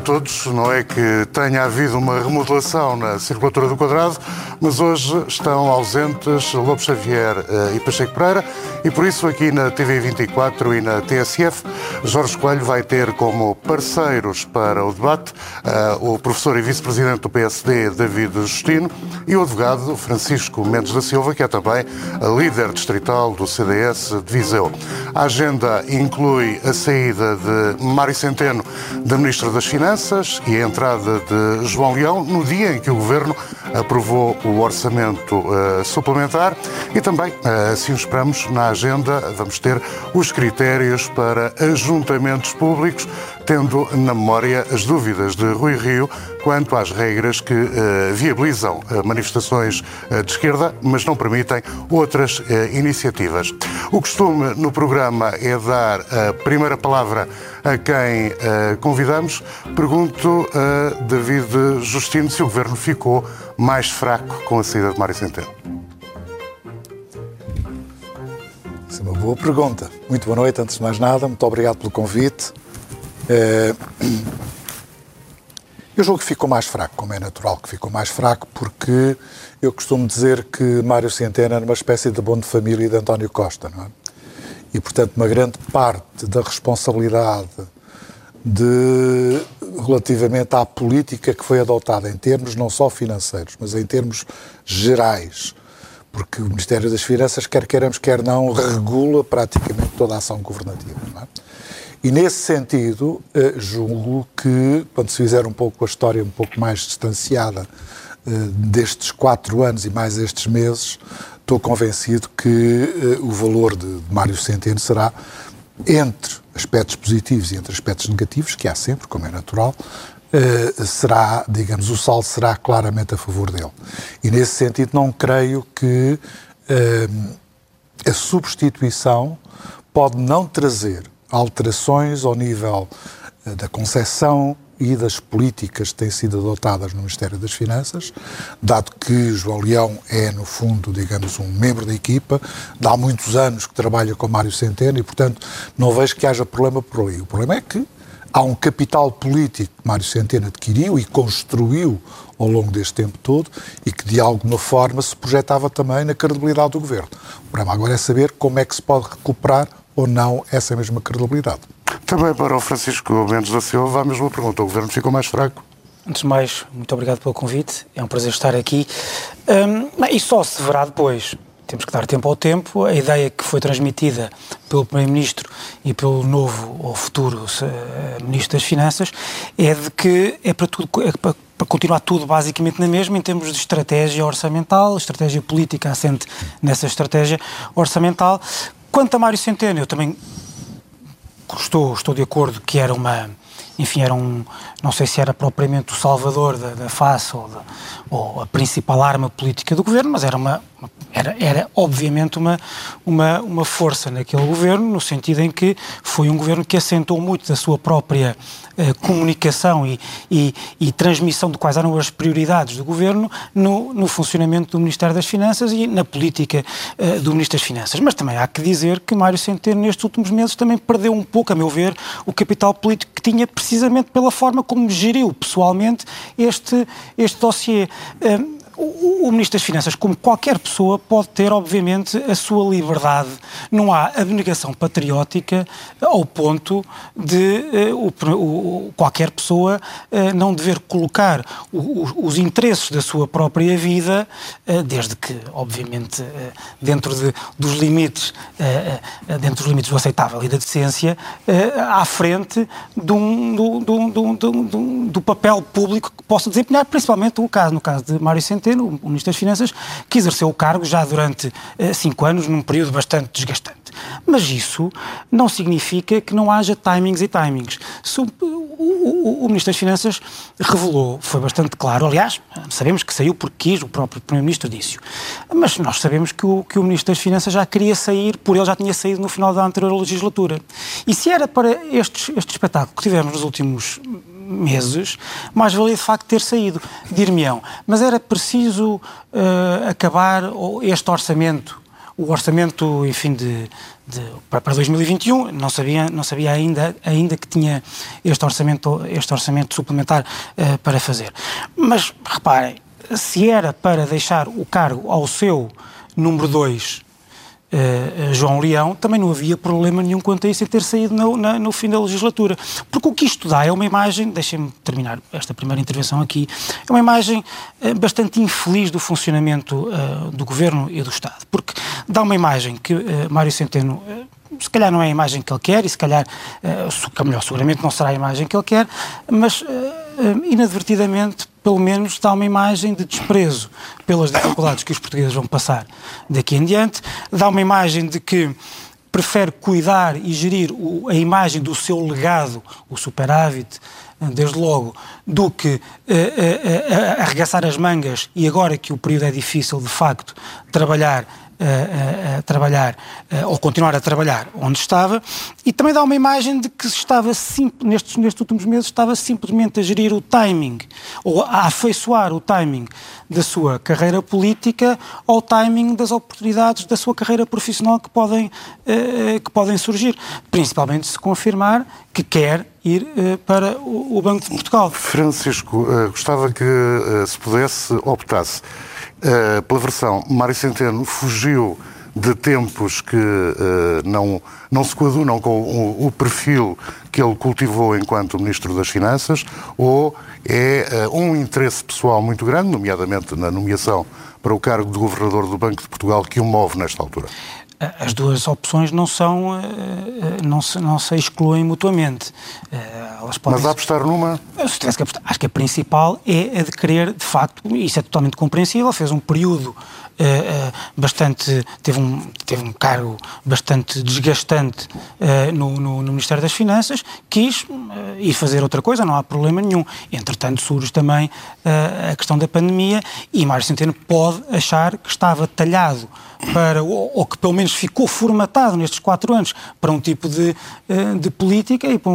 todos. Não é que tenha havido uma remodelação na circulatura do Quadrado, mas hoje estão ausentes Lobo Xavier e Pacheco Pereira e por isso aqui na TV24 e na TSF, Jorge Coelho vai ter como parceiros para o debate o professor e vice-presidente do PSD, David Justino, e o advogado Francisco Mendes da Silva, que é também a líder distrital do CDS de Viseu. A agenda inclui a saída de Mário Centeno da Ministra das Finanças e a entrada de João Leão no dia em que o Governo aprovou o orçamento suplementar e também, assim o esperamos, na agenda vamos ter os critérios para ajuntamentos públicos, tendo na memória as dúvidas de Rui Rio quanto às regras que viabilizam manifestações de esquerda, mas não permitem outras iniciativas. O costume no programa é dar a primeira palavra a quem convidamos. Pergunto a David Justino se o Governo ficou mais fraco com a saída de Mário Centeno. Essa é uma boa pergunta. Muito boa noite, antes de mais nada. Muito obrigado pelo convite. Eu julgo que ficou mais fraco, como é natural que ficou mais fraco, porque eu costumo dizer que Mário Centeno era uma espécie de bom de família de António Costa, não é? E, portanto, uma grande parte da responsabilidade relativamente à política que foi adotada em termos não só financeiros, mas em termos gerais, porque o Ministério das Finanças, quer queiramos, quer não, regula praticamente toda a ação governativa, não é? E, nesse sentido, julgo que, quando se fizer um pouco a história um pouco mais distanciada destes 4 anos e mais estes meses, estou convencido que o valor de Mário Centeno será, entre aspectos positivos e entre aspectos negativos, que há sempre, como é natural, será, digamos, o saldo será claramente a favor dele. E, nesse sentido, não creio que a substituição pode não trazer alterações ao nível da concepção e das políticas que têm sido adotadas no Ministério das Finanças, dado que João Leão é, no fundo, digamos, um membro da equipa, há muitos anos que trabalha com Mário Centeno e, portanto, não vejo que haja problema por ali. O problema é que há um capital político que Mário Centeno adquiriu e construiu ao longo deste tempo todo e que, de alguma forma, se projetava também na credibilidade do Governo. O problema agora é saber como é que se pode recuperar ou não essa mesma credibilidade. Também para o Francisco Mendes da Silva, a mesma pergunta. O Governo ficou mais fraco? Antes de mais, muito obrigado pelo convite. É um prazer estar aqui. E só se verá depois. Temos que dar tempo ao tempo. A ideia que foi transmitida pelo Primeiro-Ministro e pelo novo ou futuro Ministro das Finanças é de que é para continuar tudo basicamente na mesma em termos de estratégia orçamental, estratégia política assente nessa estratégia orçamental. Quanto a Mário Centeno, eu também estou de acordo que era não sei se era propriamente o salvador da face ou a principal arma política do Governo, mas era obviamente uma força naquele Governo, no sentido em que foi um Governo que assentou muito da sua própria comunicação e transmissão de quais eram as prioridades do Governo no funcionamento do Ministério das Finanças e na política do Ministro das Finanças. Mas também há que dizer que Mário Centeno nestes últimos meses também perdeu um pouco, a meu ver, o capital político que tinha precisamente pela forma como geriu pessoalmente este dossiê. O Ministro das Finanças, como qualquer pessoa, pode ter, obviamente, a sua liberdade. Não há abnegação patriótica ao ponto de qualquer pessoa não dever colocar os interesses da sua própria vida, desde que, obviamente, dentro dos limites do aceitável e da decência, à frente do papel público que possa desempenhar, principalmente no caso de Mário Centeno, o Ministro das Finanças, que exerceu o cargo já durante 5 anos, num período bastante desgastante. Mas isso não significa que não haja timings e timings. O Ministro das Finanças revelou, foi bastante claro, aliás, sabemos que saiu porque quis, o próprio Primeiro-Ministro disse-o, mas nós sabemos que o Ministro das Finanças já queria sair, por ele já tinha saído no final da anterior legislatura. E se era para este espetáculo que tivemos nos últimos meses, mais valia de facto ter saído, dir-me-ão. Mas era preciso acabar este orçamento o orçamento, enfim, para 2021, não sabia ainda que tinha este orçamento suplementar para fazer. Mas, reparem, se era para deixar o cargo ao seu número 2, João Leão, também não havia problema nenhum quanto a isso em ter saído no fim da legislatura. Porque o que isto dá é uma imagem, deixem-me terminar esta primeira intervenção aqui, é uma imagem bastante infeliz do funcionamento do Governo e do Estado. Porque dá uma imagem que Mário Centeno, se calhar não é a imagem que ele quer, e se calhar, melhor, seguramente não será a imagem que ele quer, mas inadvertidamente, pelo menos, dá uma imagem de desprezo pelas dificuldades que os portugueses vão passar daqui em diante, dá uma imagem de que prefere cuidar e gerir a imagem do seu legado, o superávit, desde logo, do que arregaçar as mangas e, agora que o período é difícil, de facto, trabalhar ou continuar a trabalhar onde estava, e também dá uma imagem de que estava nestes últimos meses estava simplesmente a gerir o timing, ou a afeiçoar o timing da sua carreira política ao timing das oportunidades da sua carreira profissional que podem surgir, principalmente se confirmar que quer ir para o Banco de Portugal. Francisco, gostava que se pudesse, optasse pela versão Mário Centeno fugiu de tempos que não se coadunam com o perfil que ele cultivou enquanto Ministro das Finanças, ou é um interesse pessoal muito grande, nomeadamente na nomeação para o cargo de Governador do Banco de Portugal, que o move nesta altura? As duas opções não se excluem mutuamente. Mas há apostar numa? Se tivesse que apostar, acho que a principal é a de querer, de facto, e isso é totalmente compreensível, fez um período teve um cargo bastante desgastante no Ministério das Finanças, quis ir fazer outra coisa, não há problema nenhum. Entretanto, surge também a questão da pandemia, e Mário Centeno pode achar que estava talhado para, ou que pelo menos ficou formatado nestes 4 anos para um tipo de política e para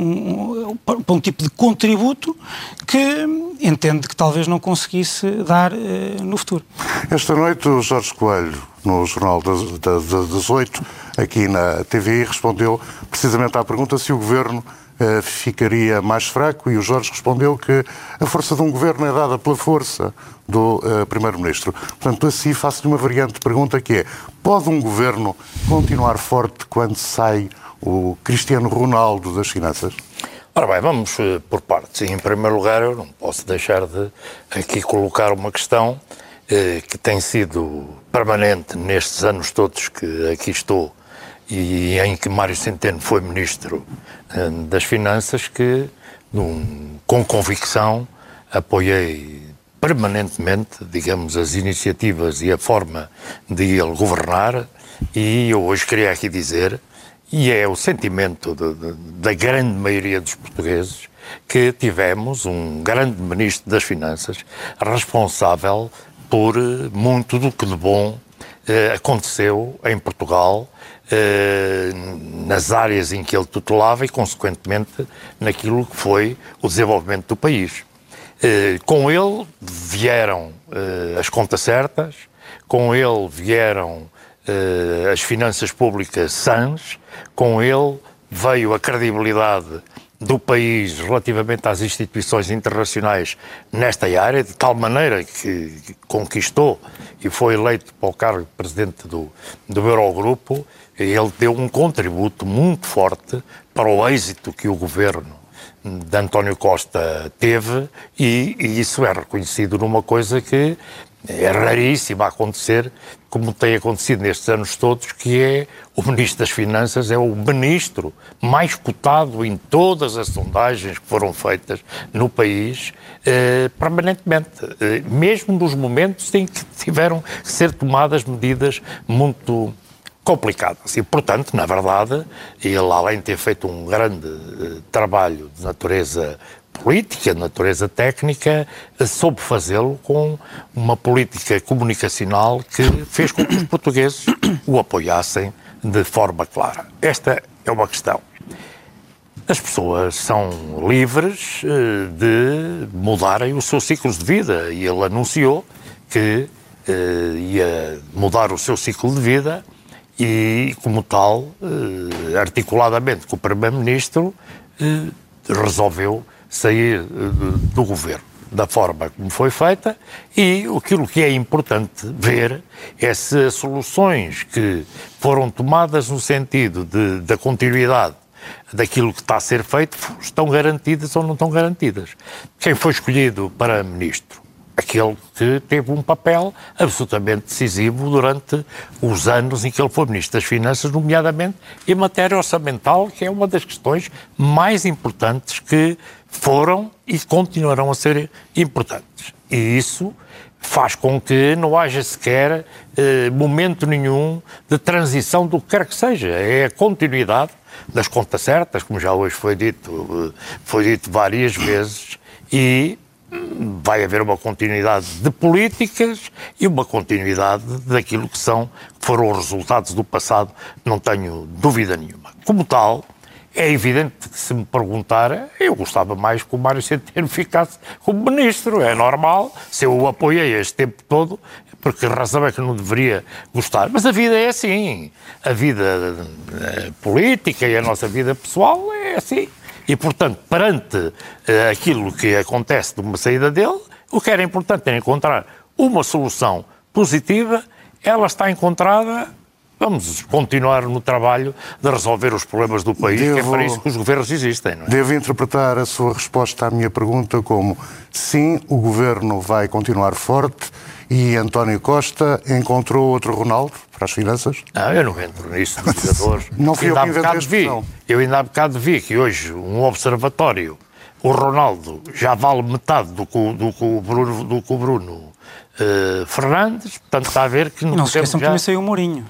um tipo de contributo que entende que talvez não conseguisse dar no futuro. Esta noite o Jorge Coelho, no Jornal das 8, aqui na TVI, respondeu precisamente à pergunta se o Governo ficaria mais fraco, e o Jorge respondeu que a força de um Governo é dada pela força do Primeiro-Ministro. Portanto, assim faço-lhe uma variante de pergunta que é: pode um Governo continuar forte quando sai o Cristiano Ronaldo das finanças? Ora bem, vamos por partes. Em primeiro lugar, eu não posso deixar de aqui colocar uma questão que tem sido permanente nestes anos todos que aqui estou e em que Mário Centeno foi Ministro das Finanças, que com convicção apoiei permanentemente, digamos, as iniciativas e a forma de ele governar, e eu hoje queria aqui dizer, e é o sentimento da grande maioria dos portugueses, que tivemos um grande Ministro das Finanças responsável por muito do que de bom aconteceu em Portugal, nas áreas em que ele tutelava e, consequentemente, naquilo que foi o desenvolvimento do país. Com ele vieram as contas certas, com ele vieram as finanças públicas sãs, com ele veio a credibilidade do país relativamente às instituições internacionais nesta área, de tal maneira que conquistou e foi eleito para o cargo de Presidente do Eurogrupo. Ele deu um contributo muito forte para o êxito que o governo de António Costa teve, e isso é reconhecido numa coisa que é raríssima a acontecer, como tem acontecido nestes anos todos, que é o Ministro das Finanças é o ministro mais cotado em todas as sondagens que foram feitas no país, permanentemente, mesmo nos momentos em que tiveram que ser tomadas medidas muito complicadas. E, portanto, na verdade, ele, além de ter feito um grande trabalho de natureza política, de natureza técnica, soube fazê-lo com uma política comunicacional que fez com que os portugueses o apoiassem de forma clara. Esta é uma questão. As pessoas são livres de mudarem os seus ciclos de vida, e ele anunciou que ia mudar o seu ciclo de vida e, como tal, articuladamente com o Primeiro-Ministro, resolveu sair do governo da forma como foi feita, e aquilo que é importante ver é se as soluções que foram tomadas no sentido da continuidade daquilo que está a ser feito estão garantidas ou não estão garantidas. Quem foi escolhido para ministro? Aquele que teve um papel absolutamente decisivo durante os anos em que ele foi Ministro das Finanças, nomeadamente em matéria orçamental, que é uma das questões mais importantes que foram e continuarão a ser importantes. E isso faz com que não haja sequer momento nenhum de transição do que quer que seja. É a continuidade das contas certas, como já hoje foi dito várias vezes, e vai haver uma continuidade de políticas e uma continuidade daquilo que foram os resultados do passado, não tenho dúvida nenhuma. Como tal, é evidente que, se me perguntar, eu gostava mais que o Mário Centeno ficasse como ministro. É normal, se eu o apoiei este tempo todo, porque a razão é que não deveria gostar. Mas a vida é assim. A vida política e a nossa vida pessoal é assim. E, portanto, perante aquilo que acontece de uma saída dele, o que era importante é encontrar uma solução positiva. Ela está encontrada. Vamos continuar no trabalho de resolver os problemas do país, que é para isso que os governos existem, não é? Devo interpretar a sua resposta à minha pergunta como: sim, o governo vai continuar forte e António Costa encontrou outro Ronaldo para as finanças? Não, eu não entro nisso, dos jogadores. Não fui eu que inventei a expressão. Eu ainda há bocado vi que hoje um observatório, o Ronaldo já vale metade do que o Bruno Fernandes, portanto está a ver que não se esqueçam que também saiu o Mourinho.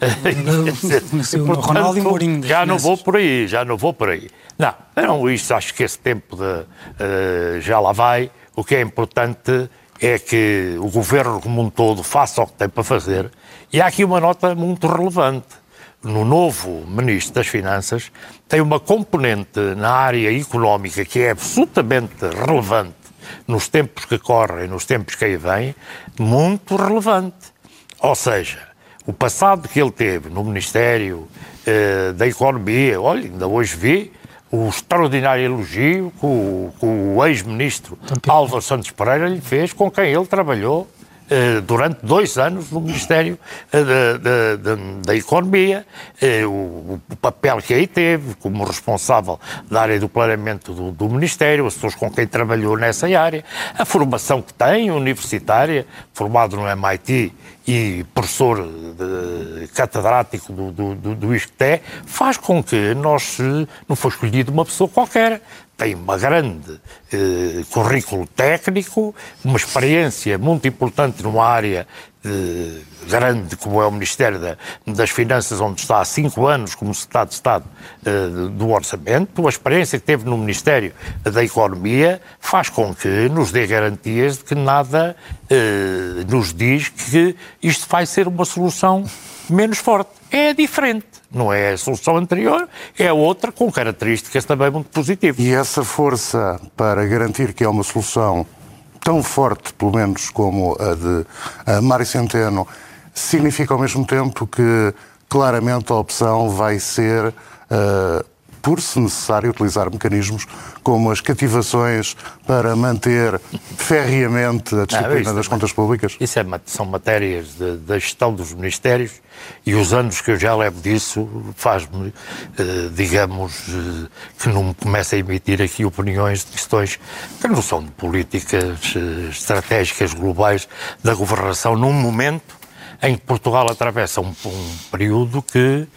O Ronaldo e Mourinho. Já não vou por aí. Não, isto acho que esse tempo já lá vai. O que é importante é que o governo como um todo faça o que tem para fazer. E há aqui uma nota muito relevante. No novo Ministro das Finanças tem uma componente na área económica que é absolutamente relevante nos tempos que correm, nos tempos que aí vêm, muito relevante. Ou seja, o passado que ele teve no Ministério da Economia, olha, ainda hoje vi o extraordinário elogio que o ex-ministro Álvaro Santos Pereira lhe fez, com quem ele trabalhou durante 2 anos no Ministério da Economia, o papel que aí teve como responsável da área do planeamento do Ministério, as pessoas com quem trabalhou nessa área, a formação que tem universitária, formado no MIT e professor catedrático do ISCTE, faz com que não foi escolhido uma pessoa qualquer. Tem uma grande currículo técnico, uma experiência muito importante numa área grande como é o Ministério das Finanças, onde está há 5 anos como Secretário de Estado do Orçamento. A experiência que teve no Ministério da Economia faz com que nos dê garantias de que nada nos diz que isto vai ser uma solução menos forte. É diferente. Não é a solução anterior, é outra com características também muito positivas. E essa força para garantir que é uma solução tão forte, pelo menos, como a de Mário Centeno, significa ao mesmo tempo que claramente a opção vai ser, por se necessário, utilizar mecanismos como as cativações para manter ferreamente a disciplina das contas públicas? Isso são matérias da gestão dos ministérios, e os anos que eu já levo disso faz-me, digamos, que não me comece a emitir aqui opiniões de questões que não são de políticas estratégicas globais da governação, num momento em que Portugal atravessa um período que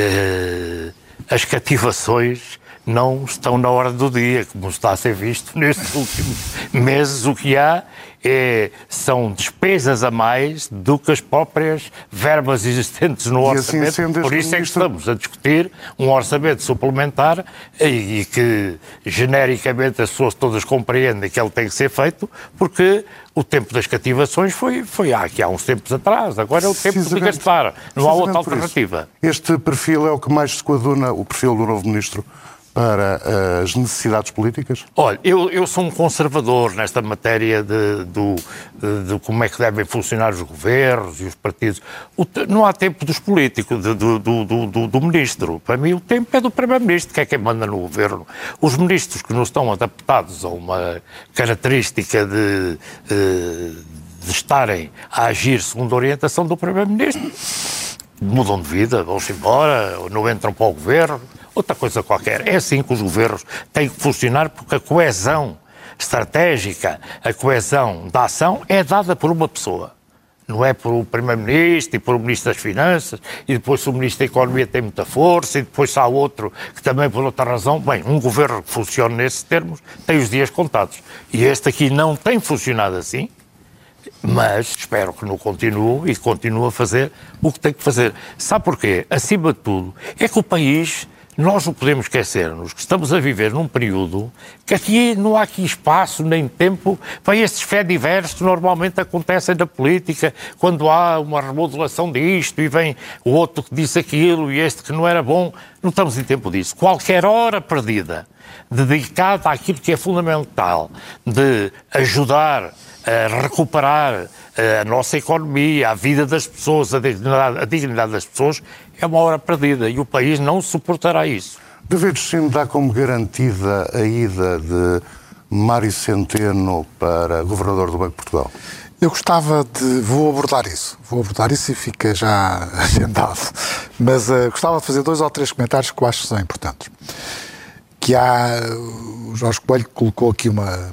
as cativações não estão na hora do dia, como está a ser visto nestes últimos meses. O que há são despesas a mais do que as próprias verbas existentes no orçamento. Assim, por isso é que estamos a discutir um orçamento suplementar e que genericamente as pessoas todas compreendem que ele tem que ser feito, porque o tempo das cativações foi aqui há uns tempos atrás. Agora é o tempo de gastar. Não há outra alternativa. Este perfil é o que mais se coaduna, o perfil do novo Ministro, para as necessidades políticas? Olha, eu sou um conservador nesta matéria de como é que devem funcionar os governos e os partidos. Não há tempo dos políticos, do ministro. Para mim, o tempo é do primeiro-ministro, que é quem manda no governo. Os ministros que não estão adaptados a uma característica de estarem a agir segundo a orientação do primeiro-ministro, mudam de vida, vão-se embora, ou não entram para o governo, outra coisa qualquer. É assim que os governos têm que funcionar, porque a coesão estratégica, a coesão da ação é dada por uma pessoa. Não é por o Primeiro-Ministro e por o Ministro das Finanças, e depois se o Ministro da Economia tem muita força, e depois se há outro que também por outra razão. Bem, um governo que funciona nesses termos tem os dias contados. E este aqui não tem funcionado assim, mas espero que não continue e que continue a fazer o que tem que fazer. Sabe porquê? Acima de tudo, é que o país, nós não podemos esquecer-nos que estamos a viver num período que aqui não há aqui espaço nem tempo para estes fé-diversos que normalmente acontecem na política, quando há uma remodelação disto e vem o outro que disse aquilo e este que não era bom. Não estamos em tempo disso. Qualquer hora perdida dedicada àquilo que é fundamental, de ajudar a recuperar a nossa economia, a vida das pessoas, a dignidade das pessoas, é uma hora perdida e o país não suportará isso. David Justino dá como garantida a ida de Mário Centeno para governador do Banco de Portugal? Eu gostava de... Vou abordar isso e fica já agendado. Mas gostava de fazer 2 ou 3 comentários que eu acho que são importantes. Que o Jorge Coelho colocou aqui uma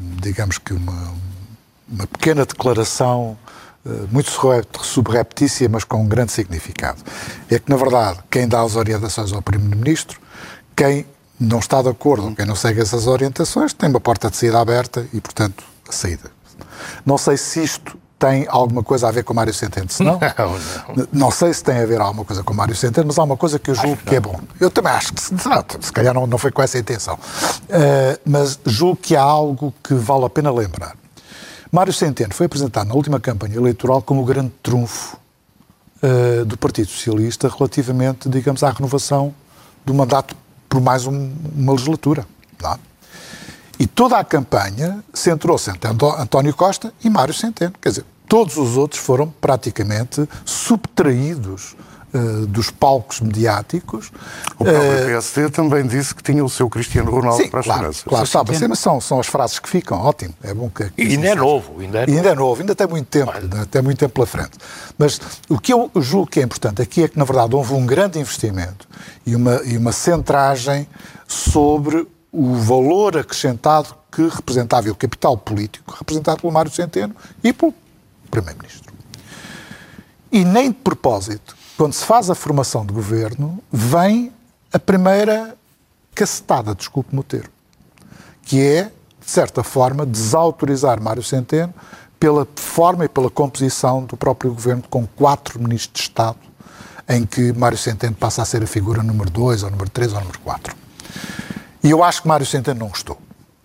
pequena declaração muito subreptícia, mas com um grande significado. É que, na verdade, quem dá as orientações ao Primeiro-Ministro, quem não está de acordo, quem não segue essas orientações, tem uma porta de saída aberta e, portanto, a saída. Não sei se isto tem alguma coisa a ver com Mário Centeno, senão... Não sei se tem a ver alguma coisa com Mário Centeno, mas há uma coisa que eu julgo que é bom. Eu também acho que se calhar não foi com essa intenção. Mas julgo que há algo que vale a pena lembrar. Mário Centeno foi apresentado na última campanha eleitoral como o grande trunfo do Partido Socialista relativamente, digamos, à renovação do mandato por mais uma legislatura. Não? E toda a campanha centrou-se entre António Costa e Mário Centeno. Quer dizer, todos os outros foram praticamente subtraídos dos palcos mediáticos. O próprio PSD também disse que tinha o seu Cristiano Ronaldo para as finanças. Claro, sabe, mas são as frases que ficam, ótimo, é bom que... E ainda é novo. Ainda tem muito tempo, tem muito tempo pela frente. Mas o que eu julgo que é importante aqui é que, na verdade, houve um grande investimento e uma centragem sobre o valor acrescentado que representava, e o capital político representado pelo Mário Centeno e pelo Primeiro-Ministro. E nem de propósito, quando se faz a formação de governo, vem a primeira cacetada, desculpe-me o termo, que é, de certa forma, desautorizar Mário Centeno pela forma e pela composição do próprio governo, com 4 ministros de Estado, em que Mário Centeno passa a ser a figura número 2, ou número 3, ou número 4. E eu acho que Mário Centeno não gostou.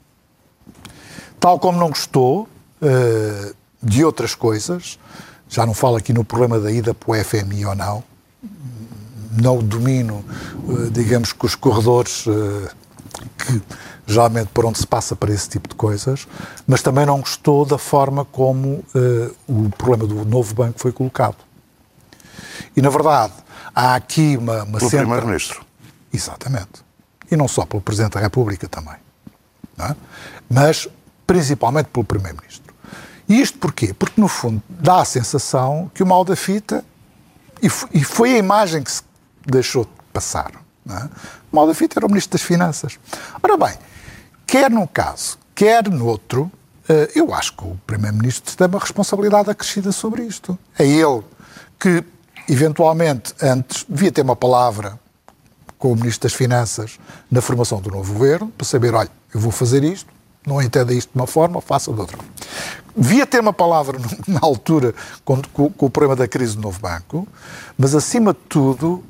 Tal como não gostou de outras coisas. Já não falo aqui no problema da ida para o FMI ou não domino, digamos, que os corredores que geralmente por onde se passa para esse tipo de coisas, mas também não gostou da forma como o problema do novo banco foi colocado. E, na verdade, há aqui uma pelo Primeiro-Ministro. Exatamente. E não só pelo Presidente da República também. Não é? Mas, principalmente, pelo Primeiro-Ministro. E isto porquê? Porque, no fundo, dá a sensação que o mal da fita, e foi a imagem que se deixou de passar, não é? O mal da fita era o Ministro das Finanças. Ora bem, quer num caso, quer no outro, eu acho que o Primeiro-Ministro tem uma responsabilidade acrescida sobre isto. É ele que, eventualmente, antes devia ter uma palavra com o Ministro das Finanças na formação do novo governo, para saber, olha, eu vou fazer isto, não entenda isto de uma forma, faça de outra. Devia ter uma palavra na altura com o problema da crise do novo banco, mas, acima de tudo,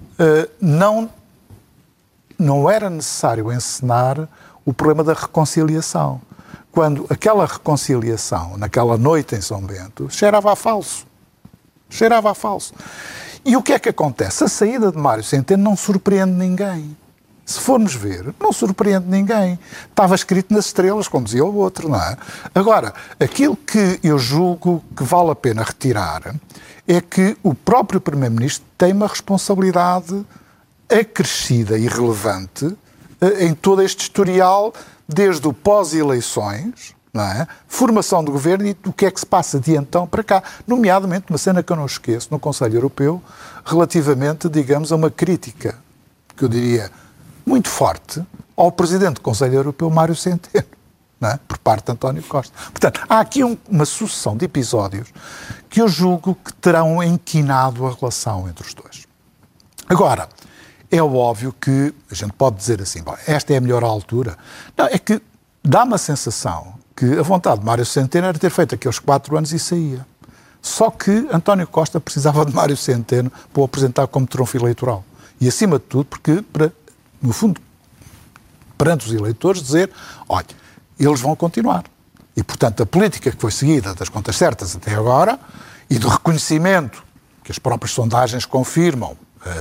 não era necessário encenar o problema da reconciliação. Quando aquela reconciliação, naquela noite em São Bento, cheirava a falso. Cheirava a falso. E o que é que acontece? A saída de Mário Centeno não surpreende ninguém. se formos ver, não surpreende ninguém. Estava escrito nas estrelas, como dizia o outro, não é? Agora, aquilo que eu julgo que vale a pena retirar é que o próprio Primeiro-Ministro tem uma responsabilidade acrescida e relevante em todo este historial, desde o pós-eleições, não é? Formação do governo e o que é que se passa de então para cá. Nomeadamente, uma cena que eu não esqueço, no Conselho Europeu, relativamente, digamos, a uma crítica, que eu diria, muito forte, ao Presidente do Conselho Europeu, Mário Centeno, não é? Por parte de António Costa. Portanto, há aqui uma sucessão de episódios que eu julgo que terão enquinado a relação entre os dois. Agora, é óbvio que a gente pode dizer assim, bom, esta é a melhor altura. Não, é que dá-me a sensação que a vontade de Mário Centeno era ter feito aqueles 4 anos e saía. Só que António Costa precisava de Mário Centeno para o apresentar como trunfo eleitoral. E, acima de tudo, porque, no fundo, perante os eleitores, dizer, olha, eles vão continuar. E, portanto, a política que foi seguida das contas certas até agora e do reconhecimento que as próprias sondagens confirmam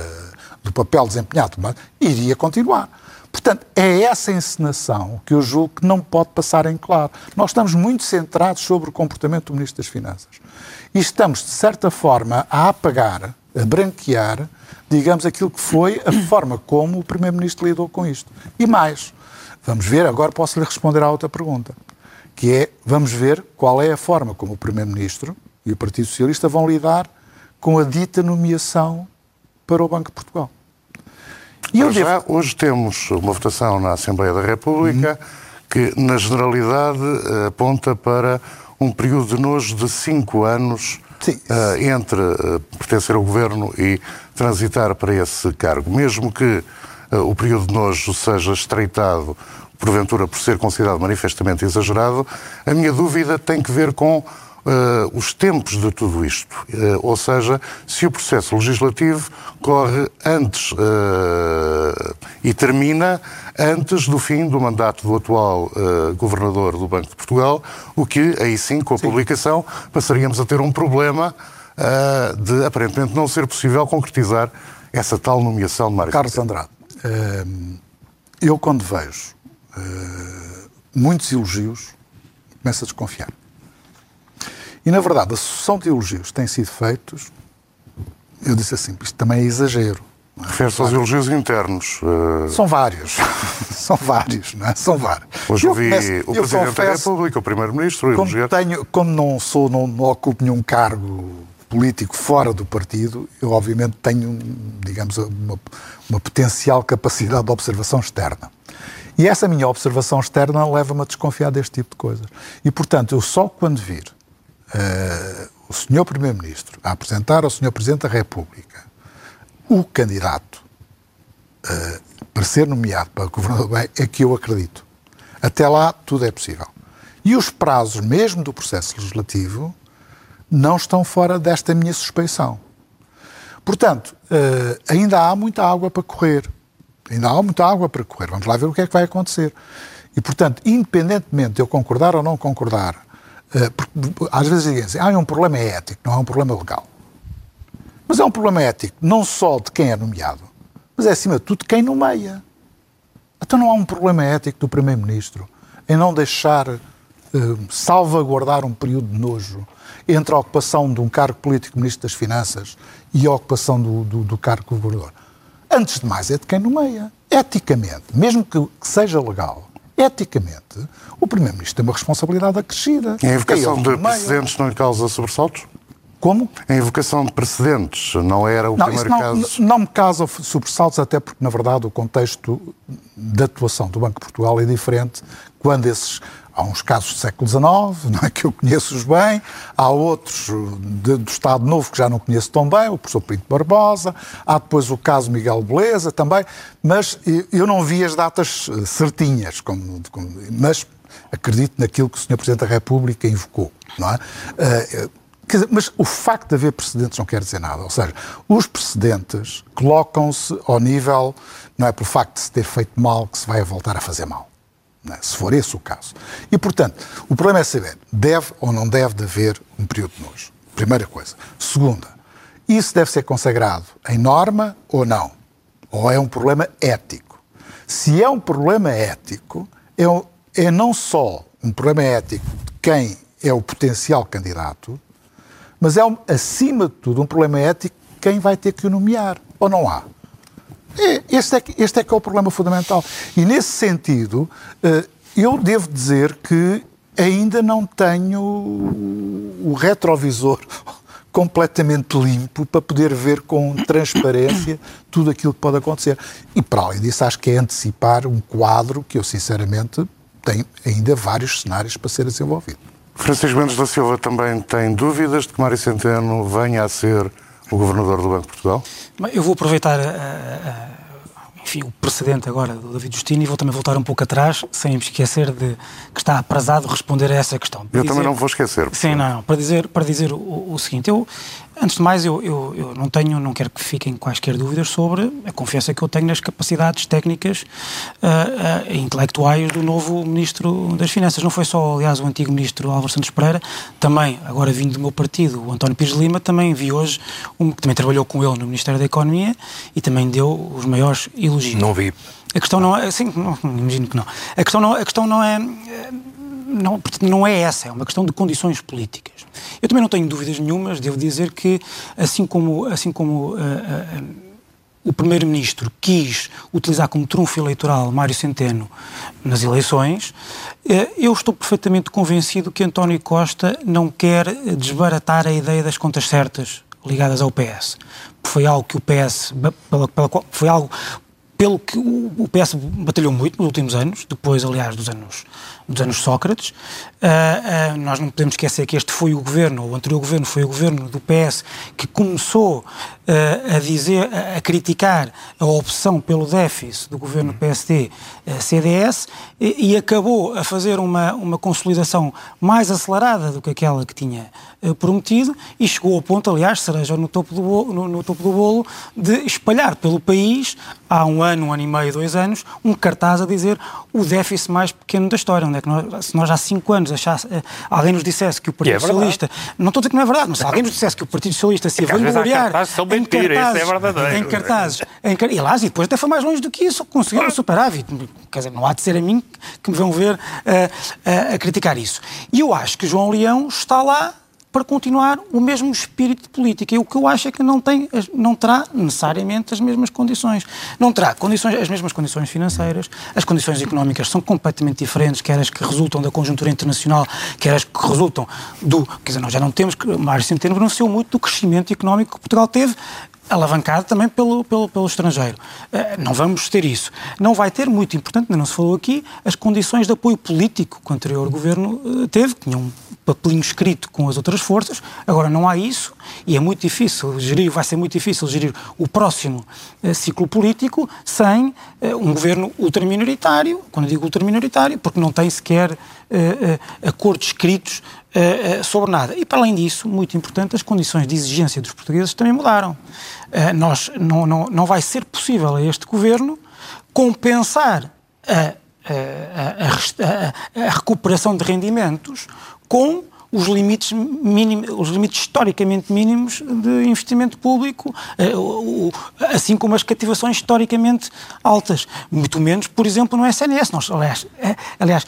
do papel desempenhado, iria continuar. Portanto, é essa encenação que eu julgo que não pode passar em claro. Nós estamos muito centrados sobre o comportamento do Ministro das Finanças. E estamos, de certa forma, a apagar, a branquear, digamos, aquilo que foi a forma como o Primeiro-Ministro lidou com isto. E mais, vamos ver, agora posso-lhe responder à outra pergunta, que é, vamos ver qual é a forma como o Primeiro-Ministro e o Partido Socialista vão lidar com a dita nomeação para o Banco de Portugal. E hoje temos uma votação na Assembleia da República que, na generalidade, aponta para um período de nojo de 5 anos entre pertencer ao Governo e transitar para esse cargo. Mesmo que o período de nojo seja estreitado, porventura por ser considerado manifestamente exagerado, a minha dúvida tem que ver com os tempos de tudo isto. Ou seja, se o processo legislativo corre antes e termina antes do fim do mandato do atual Governador do Banco de Portugal, o que, aí sim, com a publicação, passaríamos a ter um problema de, aparentemente, não ser possível concretizar essa tal nomeação de Mário Carlos Andrade, eu quando vejo muitos elogios, começo a desconfiar. E, na verdade, a sucessão de elogios que têm sido feitos, eu disse assim, isto também é exagero. Refere-se aos elogios internos. São vários. São vários, não é? São vários. Hoje ouvi o Presidente da República, o Primeiro-Ministro, elogiar. Como não ocupo nenhum cargo político fora do partido, eu obviamente tenho, digamos, uma potencial capacidade de observação externa. E essa minha observação externa leva-me a desconfiar deste tipo de coisas. E, portanto, eu só quando vir o Sr. Primeiro-Ministro a apresentar ao Sr. Presidente da República o candidato para ser nomeado para Governador bem, é que eu acredito. Até lá, tudo é possível. E os prazos, mesmo do processo legislativo, não estão fora desta minha suspeição. Portanto, ainda há muita água para correr. Ainda há muita água para correr. Vamos lá ver o que é que vai acontecer. E, portanto, independentemente de eu concordar ou não concordar, porque às vezes dizem assim, é um problema ético, não é um problema legal. Mas é um problema ético não só de quem é nomeado, mas é, acima de tudo, de quem nomeia. Então não há um problema ético do Primeiro-Ministro em não deixar salvaguardar um período de nojo entre a ocupação de um cargo político de Ministro das Finanças e a ocupação do cargo de Governador. Antes de mais, é de quem nomeia. Eticamente, mesmo que seja legal, eticamente, o Primeiro-Ministro tem uma responsabilidade acrescida. A invocação de precedentes não lhe causa sobressaltos? Como? A invocação de precedentes não era o primeiro caso? Não me causa sobressaltos, até porque, na verdade, o contexto da atuação do Banco de Portugal é diferente quando há uns casos do século XIX, não é, que eu conheço-os bem, há outros do Estado Novo que já não conheço tão bem, o professor Pinto Barbosa, há depois o caso Miguel Beleza também, mas eu não vi as datas certinhas, mas acredito naquilo que o Sr. Presidente da República invocou, não é? Mas o facto de haver precedentes não quer dizer nada. Ou seja, os precedentes colocam-se ao nível, não é por facto de se ter feito mal que se vai voltar a fazer mal. Não é? Se for esse o caso. E, portanto, o problema é saber, deve ou não deve de haver um período de nojo. Primeira coisa. Segunda, isso deve ser consagrado em norma ou não? Ou é um problema ético? Se é um problema ético, é não só um problema ético de quem é o potencial candidato, mas é, acima de tudo, um problema ético de quem vai ter que o nomear. Ou não há? Este é que é o problema fundamental. E, nesse sentido, eu devo dizer que ainda não tenho o retrovisor completamente limpo para poder ver com transparência tudo aquilo que pode acontecer. E, para além disso, acho que é antecipar um quadro que eu, sinceramente, tenho ainda vários cenários para ser desenvolvido. Francisco Mendes da Silva também tem dúvidas de que Mário Centeno venha a ser o Governador do Banco de Portugal? Eu vou aproveitar enfim, o precedente agora do David Justino e vou também voltar um pouco atrás, sem me esquecer de que está aprazado responder a essa questão. Eu também não vou esquecer. Sim, não. Para dizer o seguinte, antes de mais, eu não quero que fiquem quaisquer dúvidas sobre a confiança que eu tenho nas capacidades técnicas e intelectuais do novo Ministro das Finanças. Não foi só, aliás, o antigo Ministro Álvaro Santos Pereira, também, agora vindo do meu partido, o António Pires de Lima, também vi hoje, que também trabalhou com ele no Ministério da Economia e também deu os maiores elogios. Não vi. A questão não é... Sim, não, imagino que não. A questão não é... Não é essa, é uma questão de condições políticas. Eu também não tenho dúvidas nenhumas, devo dizer que, assim como o Primeiro-Ministro quis utilizar como trunfo eleitoral Mário Centeno nas eleições, eu estou perfeitamente convencido que António Costa não quer desbaratar a ideia das contas certas ligadas ao PS. Foi algo que o PS, pelo que o PS batalhou muito nos últimos anos, depois, aliás, dos anos Sócrates. Nós não podemos esquecer que este foi o governo, o anterior governo foi o governo do PS que começou a criticar a opção pelo déficit do governo PSD-CDS e acabou a fazer uma consolidação mais acelerada do que aquela que tinha prometido e chegou ao ponto, aliás, cereja no topo do bolo, de espalhar pelo país, há um ano e meio, 2 anos, um cartaz a dizer o déficit mais pequeno da história. Onde é que se nós há 5 anos alguém nos dissesse que o Partido Socialista... Não estou a dizer que não é verdade, mas se alguém nos dissesse que o Partido Socialista se ia vangloriar em cartazes, e lá, e depois até foi mais longe do que isso, conseguiu um superávit. Quer dizer, não há de ser a mim que me vão ver a criticar isso. E eu acho que João Leão está lá para continuar o mesmo espírito de política. E o que eu acho é que não terá necessariamente as mesmas condições. Não terá as mesmas condições financeiras, as condições económicas são completamente diferentes, quer as que resultam da conjuntura internacional, quer as que resultam do... Quer dizer, nós já não temos... Mário Centeno beneficiou muito do crescimento económico que Portugal teve, alavancado também pelo estrangeiro. Não vamos ter isso. Não vai ter, muito importante, ainda não se falou aqui, as condições de apoio político que o anterior governo teve, que tinha um papelinho escrito com as outras forças. Agora não há isso e é muito difícil gerir, vai ser muito difícil gerir o próximo ciclo político sem um governo ultraminoritário. Quando eu digo ultraminoritário, porque não tem sequer acordos escritos sobre nada. E, para além disso, muito importante, as condições de exigência dos portugueses também mudaram. Não vai ser possível a este governo compensar a recuperação de rendimentos com os limites historicamente mínimos de investimento público, assim como as cativações historicamente altas. Muito menos, por exemplo, no SNS. Aliás,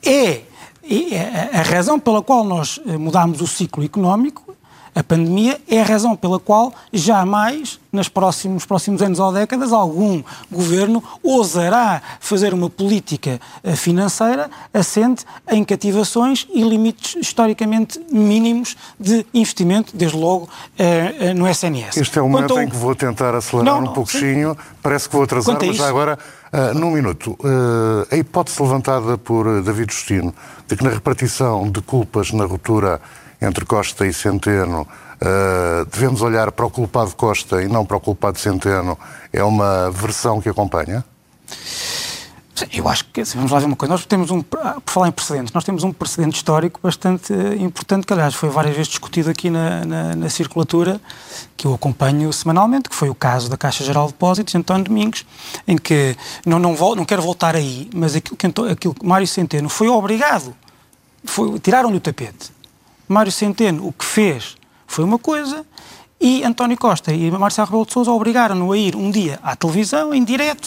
a razão pela qual nós mudámos o ciclo económico, a pandemia, é a razão pela qual jamais, nos próximos anos ou décadas, algum governo ousará fazer uma política financeira assente em cativações e limites historicamente mínimos de investimento, desde logo no SNS. Este é o momento em que vou tentar acelerar um pouquinho. Parece que vou atrasar, mas já agora, num minuto. A hipótese levantada por David Justino de que na repartição de culpas na ruptura entre Costa e Centeno devemos olhar para o culpado Costa e não para o culpado Centeno, é uma versão que acompanha? Eu acho que, vamos lá ver uma coisa, nós temos por falar em precedentes, nós temos um precedente histórico bastante importante, que aliás foi várias vezes discutido aqui na circulatura, que eu acompanho semanalmente, que foi o caso da Caixa Geral de Depósitos, António Domingos, em que, não quero voltar aí, mas aquilo que Mário Centeno foi obrigado, tiraram-lhe o tapete. Mário Centeno o que fez foi uma coisa e António Costa e Marcelo Rebelo de Sousa obrigaram-no a ir um dia à televisão, em direto,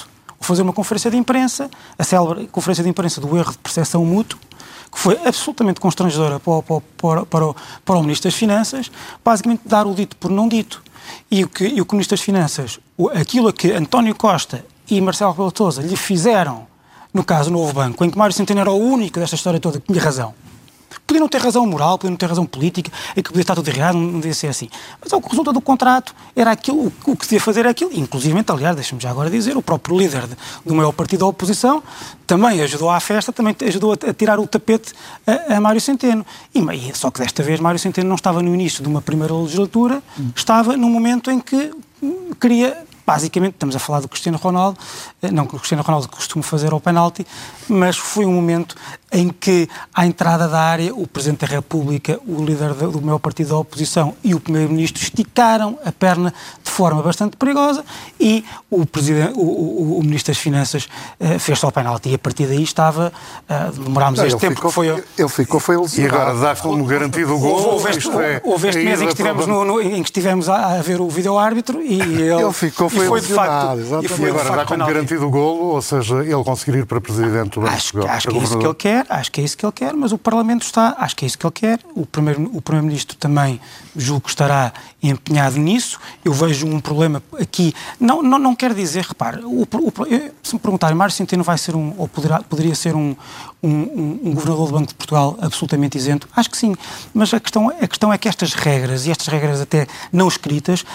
fazer uma conferência de imprensa, a célebre conferência de imprensa do erro de percepção mútuo, que foi absolutamente constrangedora para o Ministro das Finanças, basicamente dar o dito por não dito. E o que o Ministro das Finanças, aquilo a que António Costa e Marcelo Rebelo de Sousa lhe fizeram, no caso do Novo Banco, em que Mário Centeno era o único desta história toda que tinha razão. Podia não ter razão moral, podia não ter razão política, e que podia estar tudo errado, não devia ser assim. Mas o resultado do contrato era aquilo, o que devia fazer aquilo. Inclusive, aliás, deixa-me já agora dizer, o próprio líder do maior partido da oposição também ajudou à festa, também ajudou a tirar o tapete a Mário Centeno. Só que desta vez Mário Centeno não estava no início de uma primeira legislatura, estava num momento em que queria... Basicamente, estamos a falar do Cristiano Ronaldo, não que o Cristiano Ronaldo costuma fazer ao penalti, mas foi um momento em que, à entrada da área, o Presidente da República, o líder do maior partido da oposição e o Primeiro-Ministro esticaram a perna de forma bastante perigosa e o Ministro das Finanças fez-se ao penalti. E a partir daí demorámos este tempo que foi... Ele ficou, foi E ilusionado. agora dá como garantido o gol. Houve este mês em que estivemos a ver o vídeo-árbitro e ele ficou, foi foi de facto... E agora dá como garantido o golo, ou seja, ele conseguir ir para Presidente do Banco de Portugal. Acho que é isso que ele quer, mas o Parlamento acho que é isso que ele quer, o Primeiro-Ministro também julgo que estará empenhado nisso. Eu vejo um problema aqui, não quer dizer, repare, se me perguntarem, Mário Centeno vai ser ou poderia ser um governador do Banco de Portugal absolutamente isento? Acho que sim, mas a questão é que estas regras, e estas regras até não escritas,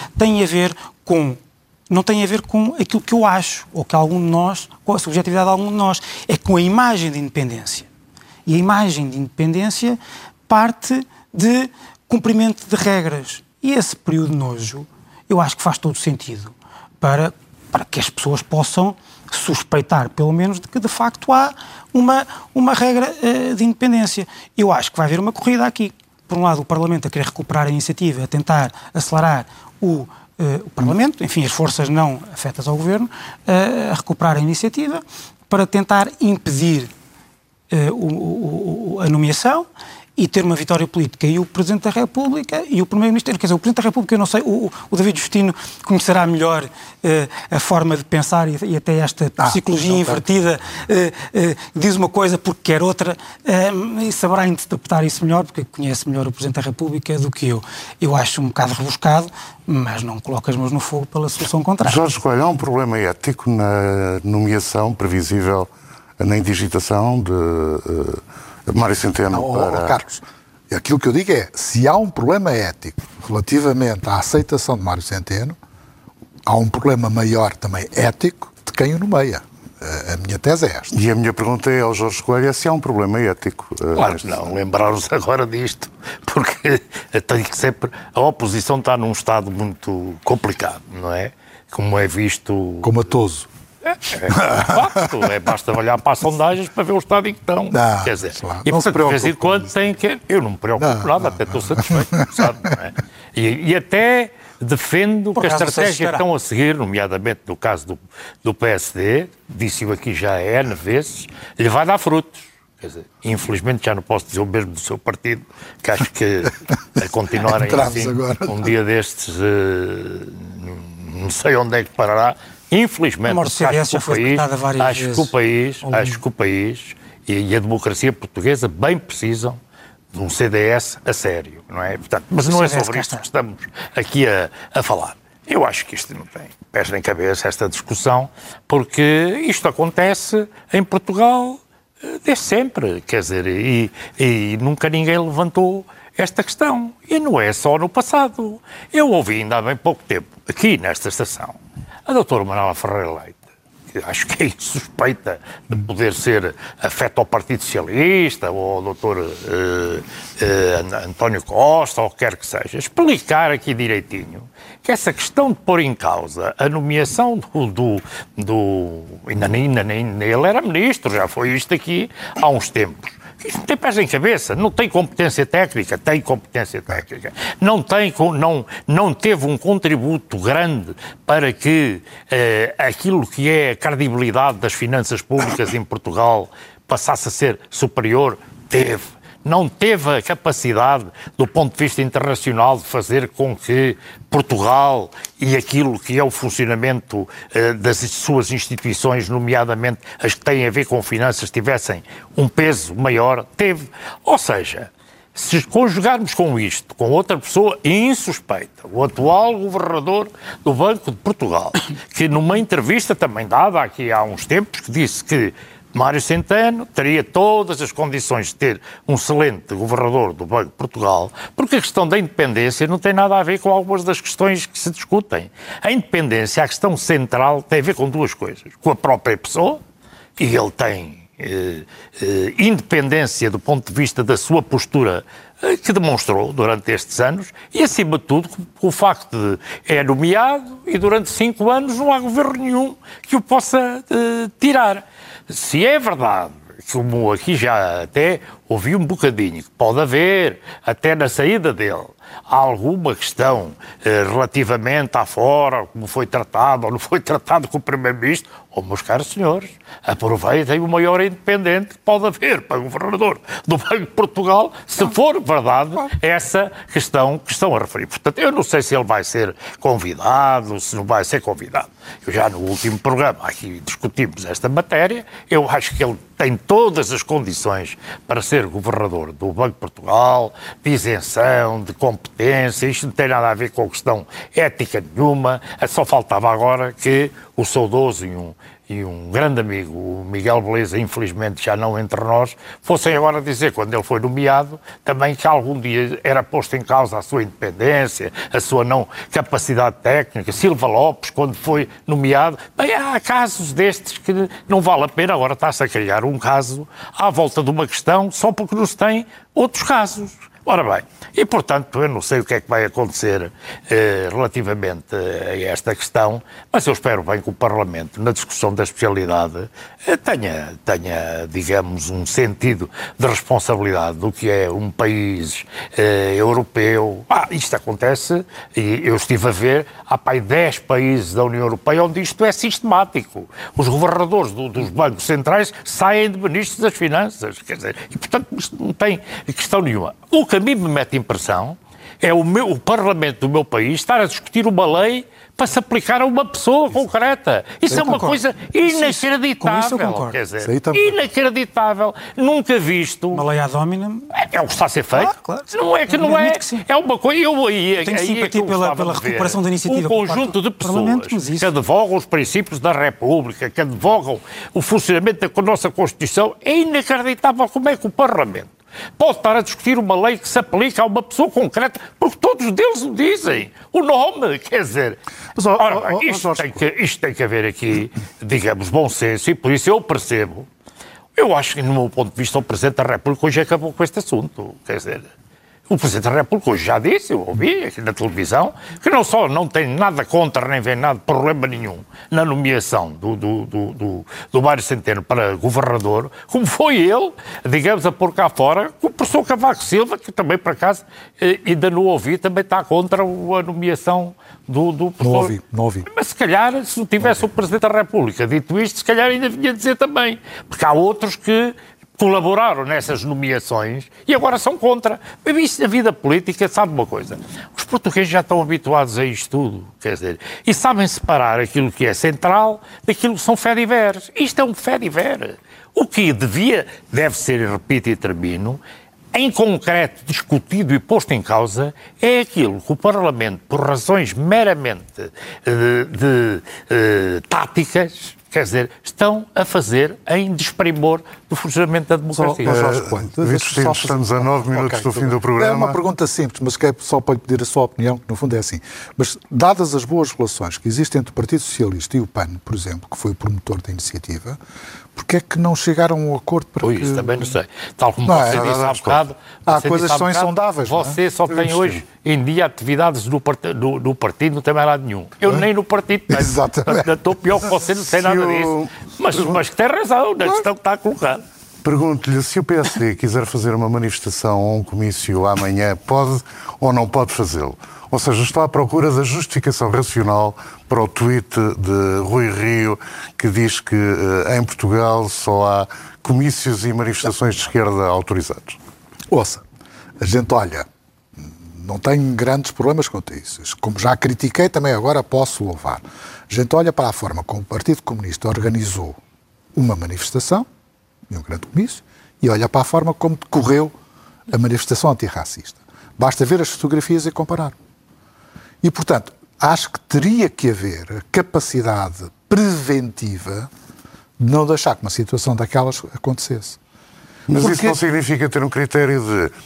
não tem a ver com aquilo que eu acho, ou que algum de nós, com a subjetividade de algum de nós, é com a imagem de independência. E a imagem de independência parte de cumprimento de regras. E esse período de nojo, eu acho que faz todo sentido para que as pessoas possam suspeitar, pelo menos, de que de facto há uma regra de independência. Eu acho que vai haver uma corrida aqui. Por um lado, o Parlamento a querer recuperar a iniciativa, a tentar acelerar o Parlamento, enfim, as forças não afetas ao Governo, a recuperar a iniciativa para tentar impedir a nomeação e ter uma vitória política. E o Presidente da República e o Primeiro-Ministro, quer dizer, o Presidente da República, eu não sei, o David Justino conhecerá melhor a forma de pensar e até esta psicologia invertida, diz uma coisa porque quer outra, e saberá interpretar isso melhor, porque conhece melhor o Presidente da República do que eu. Eu acho um bocado rebuscado, mas não coloco as mãos no fogo pela solução contrária. Jorge Coelho, há um problema ético na nomeação previsível, na indigitação de Mário Centeno para... Carlos, aquilo que eu digo é, se há um problema ético relativamente à aceitação de Mário Centeno, há um problema maior também ético de quem o nomeia. A minha tese é esta. E a minha pergunta é ao Jorge Coelho se há um problema ético. Claro que não, lembrar-nos agora disto, porque tem que sempre... A oposição está num estado muito complicado, não é? Como é visto... Comatoso. Facto, basta olhar para as sondagens para ver o estado em que estão. Não, quer dizer, claro, e portanto, de vez em quando tem que... Eu não me preocupo nada, até estou satisfeito, sabe, não é? E até defendo que a estratégia que estão a seguir, nomeadamente no caso do PSD, disse-o aqui já N vezes, lhe vai dar frutos. Quer dizer, infelizmente já não posso dizer o mesmo do seu partido, que acho que a continuarem assim, um dia destes, não sei onde é que parará. Infelizmente, acho que o país e a democracia portuguesa bem precisam de um CDS a sério, não é? Portanto, mas não é sobre isto que estamos aqui a falar. Eu acho que isto não tem pés nem cabeça, esta discussão, porque isto acontece em Portugal desde sempre, quer dizer, e nunca ninguém levantou esta questão. E não é só no passado. Eu ouvi ainda há bem pouco tempo, aqui nesta estação, a doutora Manuela Ferreira Leite, que acho que é insuspeita de poder ser afeto ao Partido Socialista ou ao doutor António Costa, ou o que quer que seja, explicar aqui direitinho que essa questão de pôr em causa a nomeação ainda nem ele era ministro, já foi isto aqui há uns tempos. Isto não tem pés em cabeça, não tem competência técnica, tem competência técnica. Não teve um contributo grande para que aquilo que é a credibilidade das finanças públicas em Portugal passasse a ser superior. Teve. não teve a capacidade, do ponto de vista internacional, de fazer com que Portugal e aquilo que é o funcionamento das suas instituições, nomeadamente as que têm a ver com finanças, tivessem um peso maior? Teve. Ou seja, se conjugarmos com isto, com outra pessoa insuspeita, o atual governador do Banco de Portugal, que numa entrevista também dada aqui há uns tempos, que disse que Mário Centeno teria todas as condições de ter um excelente governador do Banco de Portugal, porque a questão da independência não tem nada a ver com algumas das questões que se discutem. A independência, a questão central, tem a ver com duas coisas. Com a própria pessoa, e ele tem independência do ponto de vista da sua postura que demonstrou durante estes anos, e acima de tudo com o facto de é nomeado e durante 5 anos não há governo nenhum que o possa tirar. Se é verdade, como aqui já até ouvi um bocadinho, que pode haver, até na saída dele, alguma questão relativamente à fora, como foi tratado ou não foi tratado com o Primeiro-Ministro, meus caros senhores, aproveitem o maior independente que pode haver para o governador do Banco de Portugal, se for verdade essa questão que estão a referir. Portanto, eu não sei se ele vai ser convidado, se não vai ser convidado. Eu já no último programa aqui discutimos esta matéria, eu acho que ele tem todas as condições para ser governador do Banco de Portugal, de isenção, de competência, isto não tem nada a ver com questão ética nenhuma, só faltava agora que o saudoso e um grande amigo, o Miguel Beleza, infelizmente já não entre nós, fossem agora dizer, quando ele foi nomeado, também que algum dia era posto em causa a sua independência, a sua não capacidade técnica. Silva Lopes, quando foi nomeado, bem, há casos destes que não vale a pena, agora está-se a criar um caso à volta de uma questão só porque não se tem outros casos. Ora bem, e portanto eu não sei o que é que vai acontecer relativamente a esta questão, mas eu espero bem que o Parlamento, na discussão da especialidade, tenha, digamos, um sentido de responsabilidade do que é um país europeu. Isto acontece, e eu estive a ver, há 10 países da União Europeia onde isto é sistemático. Os governadores dos bancos centrais saem de ministros das finanças, quer dizer, e portanto isto não tem questão nenhuma. O que a mim me mete impressão é o Parlamento do meu país estar a discutir uma lei para se aplicar a uma pessoa concreta. Isso é uma coisa inacreditável. Quer dizer, inacreditável. Nunca visto. Uma lei ad hominem. É o que está a ser feito. Claro. Não é que não é. É uma coisa. Tenho simpatia pela recuperação da iniciativa. Um conjunto de pessoas que advogam os princípios da República, que advogam o funcionamento da nossa Constituição. É inacreditável como é que o Parlamento pode estar a discutir uma lei que se aplica a uma pessoa concreta, porque todos deles o dizem. O nome, quer dizer... Isto tem que haver aqui, digamos, bom senso, e por isso eu percebo. Eu acho que, no meu ponto de vista, o Presidente da República hoje acabou com este assunto. Quer dizer, o Presidente da República hoje já disse, eu ouvi aqui na televisão, que não só não tem nada contra, nem vê nada, problema nenhum, na nomeação do Mário Centeno para governador, como foi ele, digamos, a pôr cá fora, com o professor Cavaco Silva, que também, por acaso, ainda não ouvi, também está contra a nomeação do professor. Não ouvi. Mas se calhar, se não tivesse o Presidente da República dito isto, se calhar ainda vinha dizer também, porque há outros que colaboraram nessas nomeações e agora são contra. Mas isso na vida política, sabe uma coisa? Os portugueses já estão habituados a isto tudo, quer dizer, e sabem separar aquilo que é central daquilo que são fediveres. Isto é um fediver. O que deve ser, repito e termino, em concreto discutido e posto em causa, é aquilo que o Parlamento, por razões meramente táticas, quer dizer, estão a fazer em desprimor do funcionamento da democracia. Estamos a 9 minutos do fim do programa. É uma pergunta simples, mas que é só para lhe pedir a sua opinião, que no fundo é assim. Mas, dadas as boas relações que existem entre o Partido Socialista e o PAN, por exemplo, que foi o promotor da iniciativa, porque é que não chegaram a um acordo para que... Isso também não sei. Tal como você disse há bocado... Há coisas que são insondáveis. Você só tem hoje em dia atividades no partido, não tem mais nada nenhum. Eu nem no partido tenho. Exatamente. Estou pior que você, não tem nada disso. Mas que tem razão na questão que está a colocar. Pergunto-lhe, se o PSD quiser fazer uma manifestação ou um comício amanhã, pode ou não pode fazê-lo? Ou seja, estou à procura da justificação racional para o tweet de Rui Rio, que diz que em Portugal só há comícios e manifestações de esquerda autorizados. Ouça, a gente olha, não tenho grandes problemas quanto a isso. Como já critiquei, também agora posso louvar. A gente olha para a forma como o Partido Comunista organizou uma manifestação, e um grande comício, e olha para a forma como decorreu a manifestação antirracista. Basta ver as fotografias e comparar. E, portanto, acho que teria que haver a capacidade preventiva de não deixar que uma situação daquelas acontecesse. Mas isso não significa ter um critério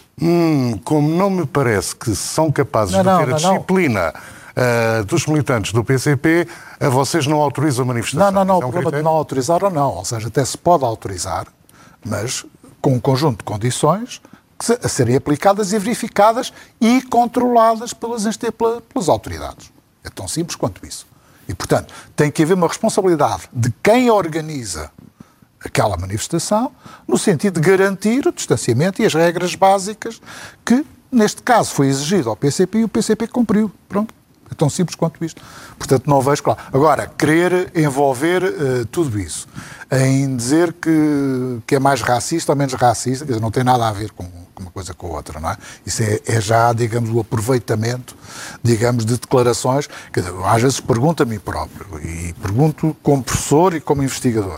de como não me parece que são capazes de ter a disciplina dos militantes do PCP, a vocês não autorizam a manifestação. Não, o problema de não autorizar ou não. Ou seja, até se pode autorizar, mas com um conjunto de condições a serem aplicadas e verificadas e controladas pelas autoridades. É tão simples quanto isso. E, portanto, tem que haver uma responsabilidade de quem organiza aquela manifestação, no sentido de garantir o distanciamento e as regras básicas que, neste caso, foi exigido ao PCP e o PCP cumpriu. Pronto. É tão simples quanto isto. Portanto, não vejo claro. Agora, querer envolver tudo isso em dizer que é mais racista ou menos racista, quer dizer, não tem nada a ver com uma coisa com a outra, não é? Isso é já, digamos, o aproveitamento, digamos, de declarações. Quer dizer, às vezes pergunto a mim próprio, e pergunto como professor e como investigador.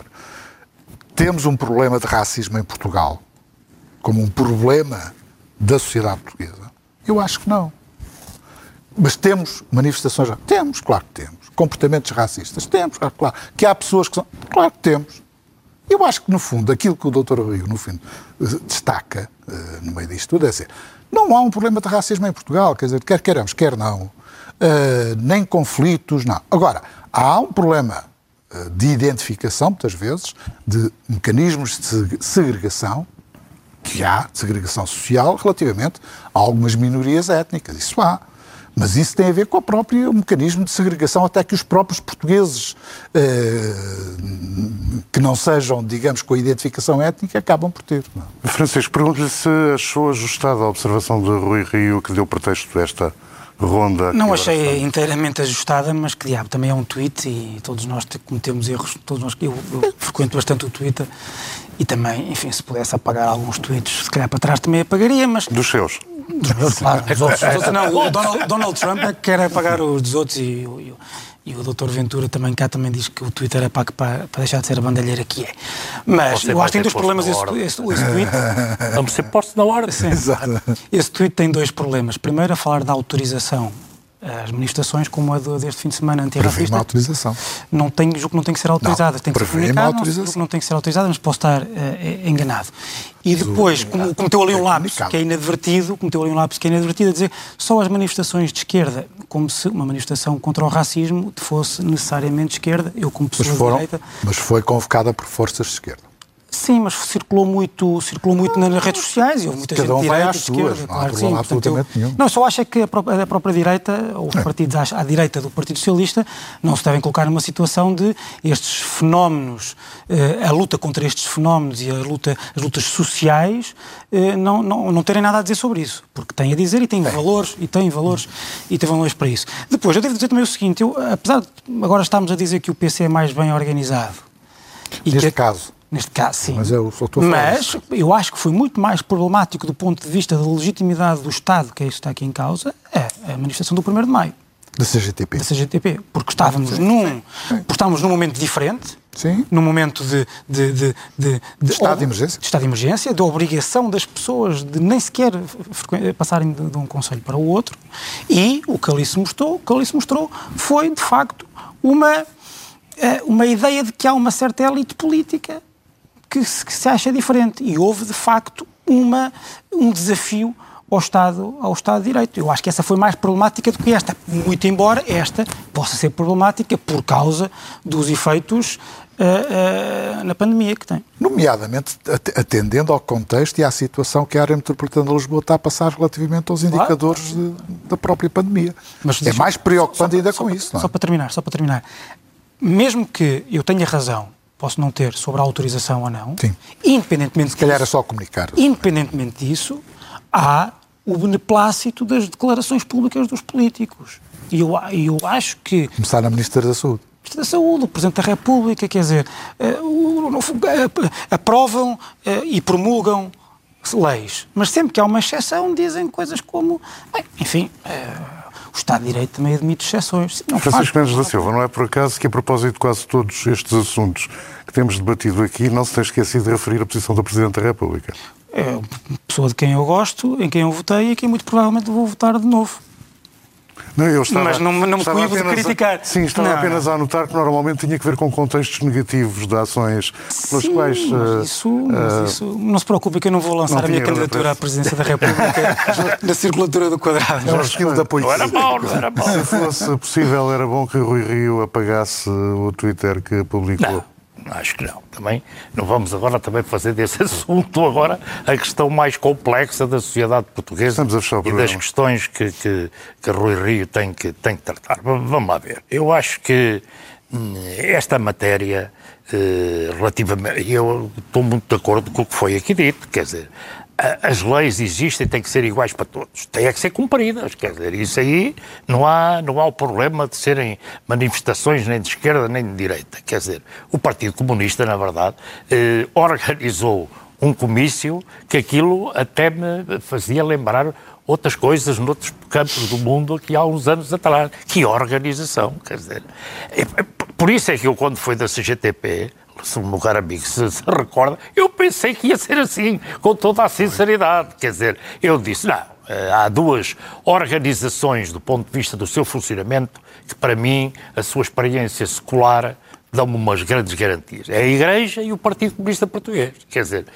Temos um problema de racismo em Portugal como um problema da sociedade portuguesa? Eu acho que não. Mas temos manifestações... Temos, claro que temos. Comportamentos racistas? Temos, claro. Que há pessoas que são... Claro que temos. Eu acho que, no fundo, aquilo que o Dr. Rio, no fim, destaca no meio disto tudo é dizer, não há um problema de racismo em Portugal, quer dizer, quer queiramos, quer não, nem conflitos, não. Agora, há um problema de identificação, muitas vezes, de mecanismos de segregação, que há, de segregação social, relativamente a algumas minorias étnicas. Isso há. Mas isso tem a ver com o próprio mecanismo de segregação, até que os próprios portugueses que não sejam, digamos, com a identificação étnica, acabam por ter. Não? Francisco, pergunto-lhe se achou ajustada a observação de Rui Rio que deu pretexto desta ronda. Não achei inteiramente ajustada, mas que diabo, também é um tweet e todos nós cometemos erros, eu frequento bastante o Twitter e também, enfim, se pudesse apagar alguns tweets, se calhar para trás também apagaria, mas... Dos seus? Dos meus, claro. Dos outros não, o Donald Trump é que quer apagar os dos outros e o Dr. Ventura também diz que o Twitter é para deixar de ser a bandalheira que é. Mas eu acho que tem dois problemas esse tweet. Vamos ser postos na hora. Sim. Esse tweet tem dois problemas. Primeiro, a falar da autorização às manifestações, como a deste fim de semana antirracista. Prevê uma autorização. Não tem que ser autorizada. Tem que ser comunicado, não tem que ser autorizada, mas posso estar enganado. E depois, cometeu ali um lápis que é inadvertido, a dizer só as manifestações de esquerda, como se uma manifestação contra o racismo fosse necessariamente de esquerda, eu como pessoa de direita... Mas foi convocada por forças de esquerda. Sim, mas circulou muito nas redes sociais e houve muita gente de direita, de esquerda. Não há problema absolutamente nenhum. Não, só acho que a própria direita, ou os partidos à direita do Partido Socialista, não se devem colocar numa situação de estes fenómenos, a luta contra estes fenómenos e as lutas sociais, não terem nada a dizer sobre isso. Porque têm a dizer e têm valores para isso. Depois, eu devo dizer também o seguinte, apesar de agora estarmos a dizer que o PC é mais bem organizado... Neste caso, sim. Mas eu acho que foi muito mais problemático do ponto de vista da legitimidade do Estado, que é isso que está aqui em causa, a manifestação do 1º de Maio. Da CGTP. Porque estávamos num momento diferente, sim, num momento de estado de emergência. De estado de emergência, de obrigação das pessoas de nem sequer passarem de um concelho para o outro, e o que ali se mostrou foi, de facto, uma ideia de que há uma certa elite política que se acha diferente. E houve, de facto, um desafio ao Estado de Direito. Eu acho que essa foi mais problemática do que esta. Muito embora esta possa ser problemática por causa dos efeitos na pandemia que tem. Nomeadamente, atendendo ao contexto e à situação que a área metropolitana de Lisboa está a passar relativamente aos indicadores da própria pandemia. Mas, é mais preocupante ainda com isso. Não é? Só para terminar. Mesmo que eu tenha razão, posso não ter, sobre a autorização ou não, sim, independentemente se calhar é só comunicar. Independentemente disso, há o beneplácito das declarações públicas dos políticos. E eu acho que... Começar na Ministra da Saúde. Ministra da Saúde, o Presidente da República, quer dizer, aprovam e promulgam leis, mas sempre que há uma exceção dizem coisas como, enfim, o Estado de Direito também admite exceções. Francisco Mendes da Silva, não é por acaso que a propósito de quase todos estes assuntos que temos debatido aqui, não se tem esquecido de referir a posição do Presidente da República? É uma pessoa de quem eu gosto, em quem eu votei e em quem muito provavelmente vou votar de novo. Não, mas não me coibo de criticar. Sim, estava apenas a anotar que normalmente tinha que ver com contextos negativos de ações pelas quais... Isso, não se preocupe que eu não vou lançar a minha candidatura à Presidência da República na circulatura do quadrado. É um estilo de apoio. Não era mau. Se fosse possível, era bom que Rui Rio apagasse o Twitter que publicou. Acho que não. Também não vamos agora também fazer desse assunto agora a questão mais complexa da sociedade portuguesa e das questões que Rui Rio tem que tratar. Vamos lá ver. Eu acho que esta matéria relativamente... Eu estou muito de acordo com o que foi aqui dito, quer dizer, as leis existem, têm que ser iguais para todos, têm que ser cumpridas, quer dizer, isso aí não há o problema de serem manifestações nem de esquerda nem de direita, quer dizer, o Partido Comunista, na verdade, organizou um comício que aquilo até me fazia lembrar outras coisas noutros campos do mundo que há uns anos atrás. Que organização, quer dizer. Por isso é que eu, quando fui da CGTP, se um lugar amigo se recorda, eu pensei que ia ser assim, com toda a sinceridade. Quer dizer, eu disse, não, há duas organizações do ponto de vista do seu funcionamento que, para mim, a sua experiência secular dão-me umas grandes garantias. É a Igreja e o Partido Comunista Português. Quer dizer,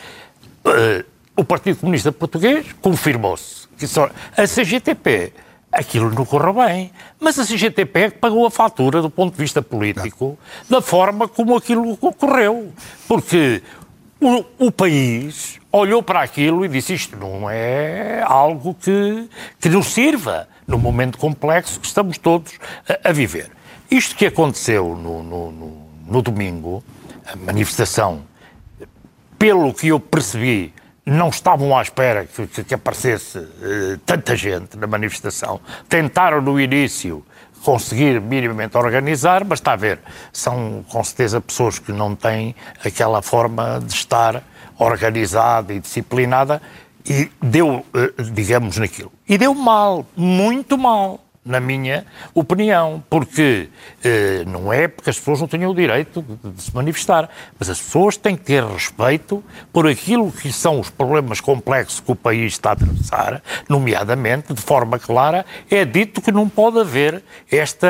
o Partido Comunista Português confirmou-se. A CGTP, aquilo não correu bem, mas a CGTP é que pagou a fatura do ponto de vista político da forma como aquilo ocorreu. Porque o país olhou para aquilo e disse isto não é algo que nos sirva no momento complexo que estamos todos a viver. Isto que aconteceu no domingo, a manifestação, pelo que eu percebi, não estavam à espera que aparecesse tanta gente na manifestação. Tentaram no início conseguir minimamente organizar, mas está a ver, são com certeza pessoas que não têm aquela forma de estar organizada e disciplinada e deu, digamos, naquilo. E deu mal, muito mal, na minha opinião, porque não é porque as pessoas não tenham o direito de se manifestar, mas as pessoas têm que ter respeito por aquilo que são os problemas complexos que o país está a atravessar, nomeadamente, de forma clara, é dito que não pode haver este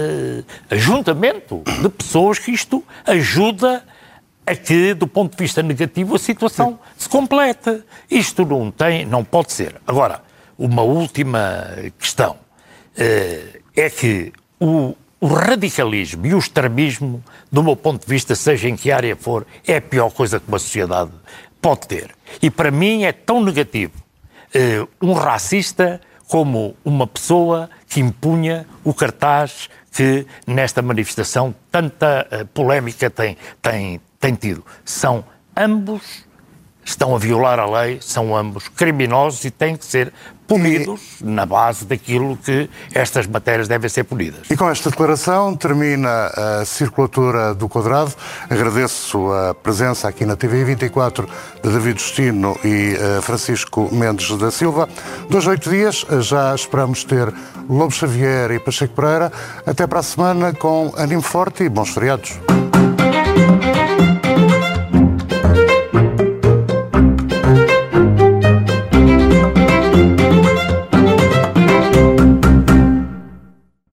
ajuntamento de pessoas que isto ajuda a que, do ponto de vista negativo, a situação se complete. Isto não pode ser. Agora, uma última questão. É que o radicalismo e o extremismo, do meu ponto de vista, seja em que área for, é a pior coisa que uma sociedade pode ter. E para mim é tão negativo um racista como uma pessoa que impunha o cartaz que nesta manifestação tanta polémica tem tido. São ambos, estão a violar a lei, são ambos criminosos e têm que ser punidos na base daquilo que estas matérias devem ser punidas. E com esta declaração termina a circulatura do Quadrado. Agradeço a presença aqui na TV 24 de David Justino e Francisco Mendes da Silva. 2 a 8 dias já esperamos ter Lobo Xavier e Pacheco Pereira. Até para a semana com ânimo forte e bons feriados.